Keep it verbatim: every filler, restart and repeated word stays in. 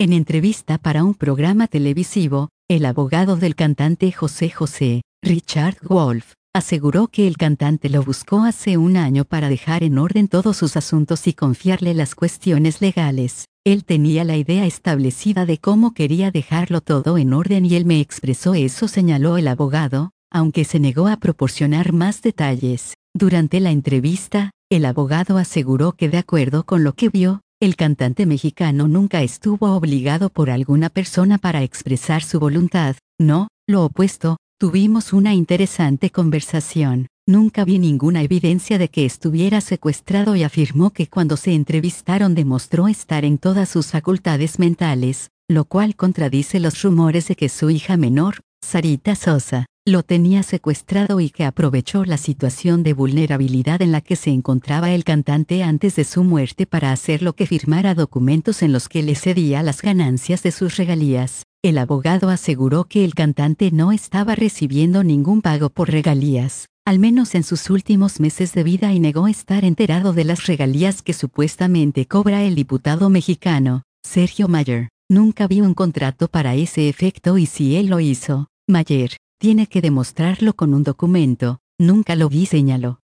En entrevista para un programa televisivo, el abogado del cantante José José, Richard Wolff, aseguró que el cantante lo buscó hace un año para dejar en orden todos sus asuntos y confiarle las cuestiones legales. Él tenía la idea establecida de cómo quería dejarlo todo en orden y él me expresó eso, señaló el abogado, aunque se negó a proporcionar más detalles. Durante la entrevista, el abogado aseguró que de acuerdo con lo que vio, el cantante mexicano nunca estuvo obligado por alguna persona para expresar su voluntad. No, lo opuesto, tuvimos una interesante conversación. Nunca vi ninguna evidencia de que estuviera secuestrado y afirmó que cuando se entrevistaron demostró estar en todas sus facultades mentales, lo cual contradice los rumores de que su hija menor, Sarita Sosa, lo tenía secuestrado y que aprovechó la situación de vulnerabilidad en la que se encontraba el cantante antes de su muerte para hacer lo que firmara documentos en los que le cedía las ganancias de sus regalías. El abogado aseguró que el cantante no estaba recibiendo ningún pago por regalías, al menos en sus últimos meses de vida, y negó estar enterado de las regalías que supuestamente cobra el diputado mexicano, Sergio Mayer. Nunca vi un contrato para ese efecto y si él lo hizo, Mayer tiene que demostrarlo con un documento. Nunca lo vi, señaló.